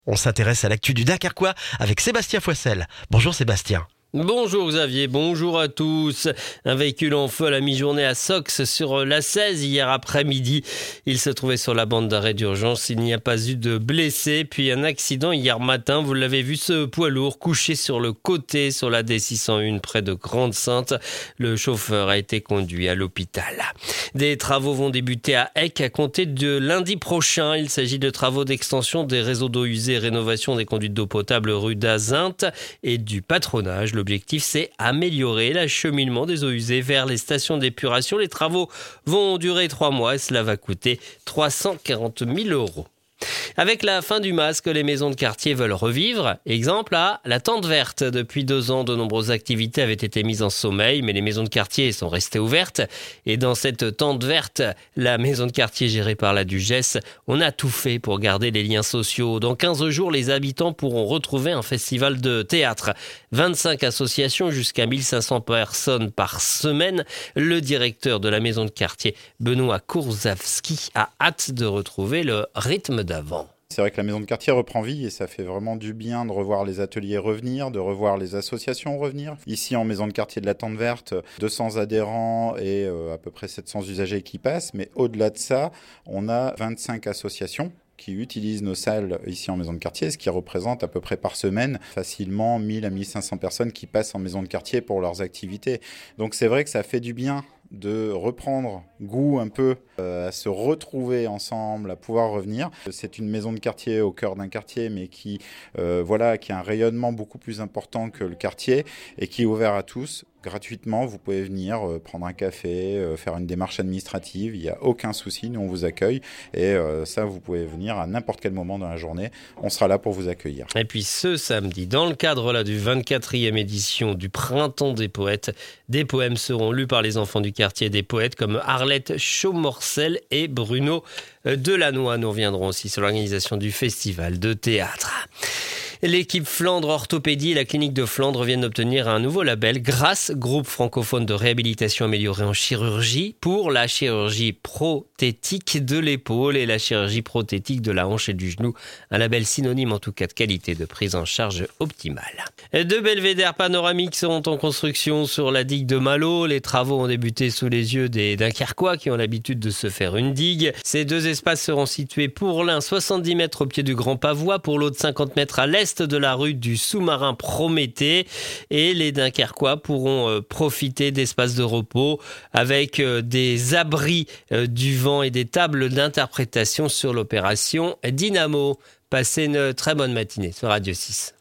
On s'intéresse à l'actu du Dunkerquois avec Sébastien Foissel. Bonjour Sébastien. Bonjour Xavier, bonjour à tous. Un véhicule en feu à la mi-journée à Sox sur l'A16 hier après-midi. Il se trouvait sur la bande d'arrêt d'urgence. Il n'y a pas eu de blessés. Puis un accident hier matin. Vous l'avez vu, ce poids lourd couché sur le côté sur la D601 près de Grande-Sainte. Le chauffeur a été conduit à l'hôpital. Des travaux vont débuter à Ecq à compter de lundi prochain. Il s'agit de travaux d'extension des réseaux d'eau usée et rénovation des conduites d'eau potable rue d'Azinte et du patronage. L'objectif, c'est améliorer l'acheminement des eaux usées vers les stations d'épuration. Les travaux vont durer 3 mois et cela va coûter 340 000 €. Avec la fin du masque, les maisons de quartier veulent revivre. Exemple à la Tente Verte. Depuis 2 ans, de nombreuses activités avaient été mises en sommeil, mais les maisons de quartier sont restées ouvertes. Et dans cette Tente Verte, la maison de quartier gérée par la Dugesse, on a tout fait pour garder les liens sociaux. Dans 15 jours, les habitants pourront retrouver un festival de théâtre. 25 associations, jusqu'à 1500 personnes par semaine. Le directeur de la maison de quartier, Benoît Kurzawski, a hâte de retrouver le rythme d'avant. C'est vrai que la maison de quartier reprend vie et ça fait vraiment du bien de revoir les ateliers revenir, de revoir les associations revenir. Ici, en maison de quartier de la Tente Verte, 200 adhérents et à peu près 700 usagers qui passent. Mais au-delà de ça, on a 25 associations qui utilisent nos salles ici en maison de quartier, ce qui représente à peu près par semaine facilement 1000 à 1500 personnes qui passent en maison de quartier pour leurs activités. Donc c'est vrai que ça fait du bien de reprendre goût un peu à se retrouver ensemble, à pouvoir revenir. C'est une maison de quartier au cœur d'un quartier, mais qui a un rayonnement beaucoup plus important que le quartier et qui est ouvert à tous. Gratuitement, vous pouvez venir prendre un café, faire une démarche administrative, il n'y a aucun souci, nous on vous accueille et ça vous pouvez venir à n'importe quel moment dans la journée, on sera là pour vous accueillir. Et puis ce samedi, dans le cadre du 24e édition du Printemps des Poètes, des poèmes seront lus par les enfants du quartier des poètes comme Arlette Chaumorcel et Bruno Delannoy. Nous reviendrons aussi sur l'organisation du festival de théâtre. L'équipe Flandre Orthopédie et la clinique de Flandre viennent d'obtenir un nouveau label GRACE, groupe francophone de réhabilitation améliorée en chirurgie, pour la chirurgie prothétique de l'épaule et la chirurgie prothétique de la hanche et du genou. Un label synonyme en tout cas de qualité de prise en charge optimale. 2 belvédères panoramiques seront en construction sur la digue de Malo. Les travaux ont débuté sous les yeux des Dunkerquois qui ont l'habitude de se faire une digue. Ces 2 espaces seront situés pour l'un 70 mètres au pied du Grand Pavois, pour l'autre 50 mètres à l'est de la rue du Sous-Marin Prométhée, et les Dunkerquois pourront profiter d'espaces de repos avec des abris du vent et des tables d'interprétation sur l'opération Dynamo. Passez une très bonne matinée sur Radio 6.